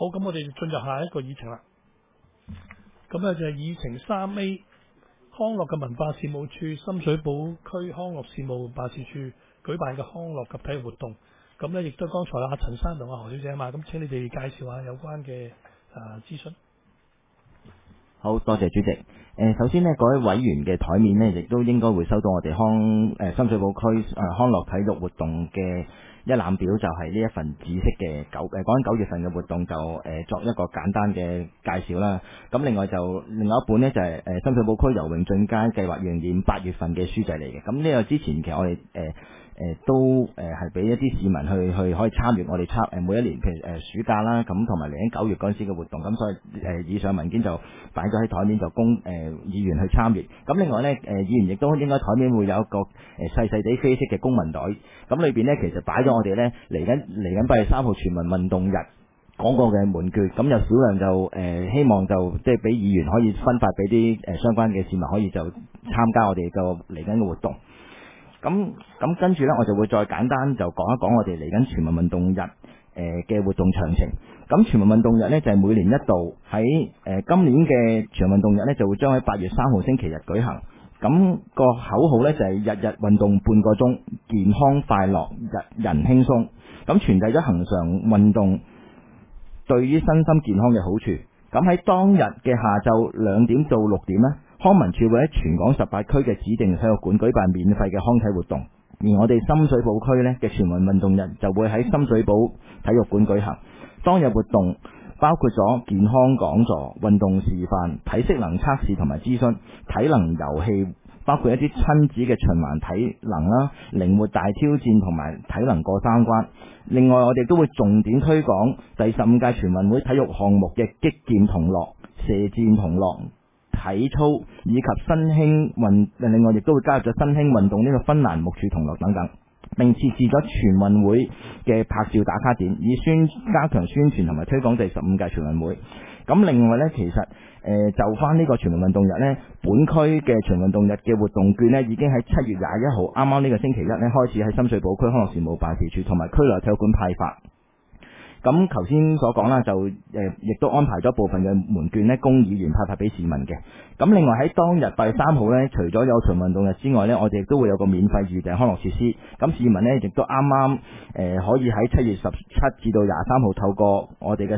好，咁我哋進入下一個議程啦。咁咧就係議程3A，康樂及文化事務處深水埗區康樂事務辦事處舉辦嘅康樂及體育活動。咁咧亦都剛才阿陳生同阿何小姐啊嘛，咁請你哋介紹下有關嘅諮詢。 好多謝主席。首先呢，各位委員嘅台面呢，亦都應該會收到我哋深水埗區康樂體育活動嘅一覽表，就係呢一份紫色嘅講緊9月份嘅活動就作一個簡單嘅介紹啦。咁另外一本呢，就係深水埗區游泳進階計劃2025 8月份嘅書籍嚟嘅。咁呢個之前其實我哋都係俾一啲市民去可以參與我哋每一年譬如暑假啦，咁同埋嚟緊9月嗰陣時嘅活動，咁所以以上文件就擺咗喺台面就供議員去參與。咁另外呢，議員亦都應該台面會有一個細細地啡色嘅公文袋，咁裏邊呢，其實擺咗我哋呢嚟緊8月3號全民運動日講過嘅門券，咁有少量就希望就即係俾議員可以分發俾啲相關嘅市民可以就參加我哋個嚟緊嘅活動。咁跟住呢，我就會再簡單就講一講我哋嚟緊全民運動日嘅活動詳情。咁全民運動日呢，就係每年一度喺今年嘅全民運動日呢，就會將喺8月3號星期日舉行。咁個口號呢，就係日日運動半個鐘，健康快樂人輕鬆。咁傳遞咗恆常運動對於身心健康嘅好處。咁喺當日嘅下晝2點到6點呢，康文署會喺全港18區嘅指定體育館舉辦免費嘅康體活動，而我哋深水埗區呢嘅全民運動日就會喺深水埗體育館舉行。當日活動包括咗健康講座、運動示範、體適能測試同埋諮詢、體能遊戲，包括一啲親子嘅循環體能啦、靈活大挑戰同埋體能過三關。另外，我哋都會重點推廣第15屆全運會體育項目嘅擊劍同樂、射箭同樂、體操以及新興運，另外亦都會加入咗新興運動呢個芬蘭木柱同樂等等，並設置咗全運會嘅拍照打卡點，以加強宣傳同埋推廣第15屆全運會。咁另外呢，其實就翻呢個全民運動日呢，本區嘅全運動日嘅活動券呢，已經喺7月21號啱啱呢個星期一呢開始喺深水埗區康樂事務辦事處同埋區內體育館派發。咁頭先所講啦，就亦都安排咗部分嘅門券呢，供議員派發俾市民嘅。咁另外喺當日8月3號呢，除咗有全運動日之外呢，我哋亦都會有個免費預訂康樂設施。咁市民呢，亦都啱啱可以喺7月17至到23號透過我哋嘅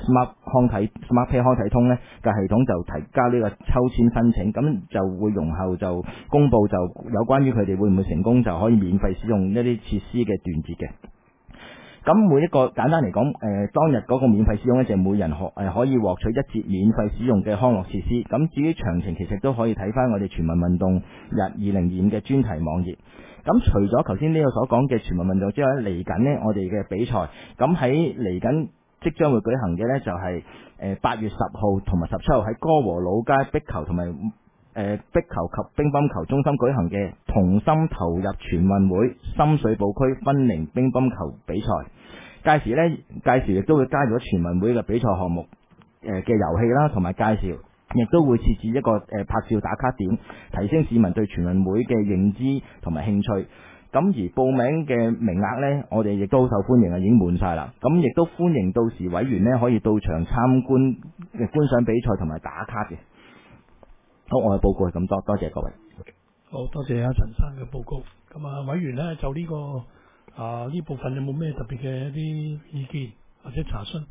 Smart Pay 康體通呢嘅系統就提交呢個抽籤申請，咁就會容後就公佈就有關於佢哋會唔會成功就可以免費使用一啲設施嘅段節嘅。咁每一個簡單嚟講，當日嗰個免費使用呢，就每人可以獲取1節免費使用嘅康樂設施。咁至於詳情，其實都可以睇翻我哋全民運動日2025嘅專題網頁。咁除咗頭先呢個所講嘅全民運動之外，嚟緊呢我哋嘅比賽，咁喺嚟緊即將會舉行嘅呢，就係8月10號同埋17號喺歌和老街壁球同埋壁球及乒乓球中心舉行嘅同心投入全運會深水埗區分齡乒乓球比賽，屆時亦都會加入咗全運會嘅比賽項目嘅遊戲啦，同埋介紹，亦都會設置一個拍照打卡點，提升市民對全運會嘅認知同埋興趣。咁而報名嘅名額呢，我哋亦都好受歡迎啊，已經滿晒啦。咁亦都歡迎到時委員呢可以到場參觀觀賞比賽同埋打卡嘅。好，我嘅報告係咁多，多謝各位。 好多謝阿陳生嘅報告。咁啊，委員呢就呢個呢部分有冇咩特別嘅一啲意見或者查詢？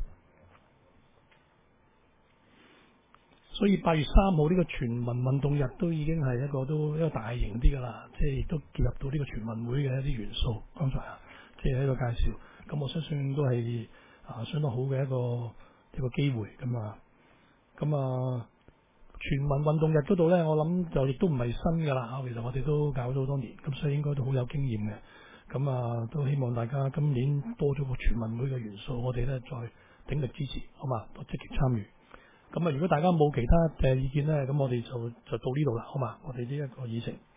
所以8月3號呢個全民運動日都已經係一個大型啲㗎啦，即係亦都結合到呢個全運會嘅一啲元素。剛才即係一個介紹，咁我相信都係相當好嘅一個機會咁啊。全民運動日嗰度呢，我諗就亦都唔係新㗎啦。其實我哋都搞咗好多年，咁所以應該都好有經驗嘅。咁都希望大家今年多咗個全運會嘅元素，我哋呢再鼎力支持，好嘛？多積極參與。咁如果大家冇其他嘅意見呢，咁我哋就到呢度啦，好嘛？我哋呢一個議程。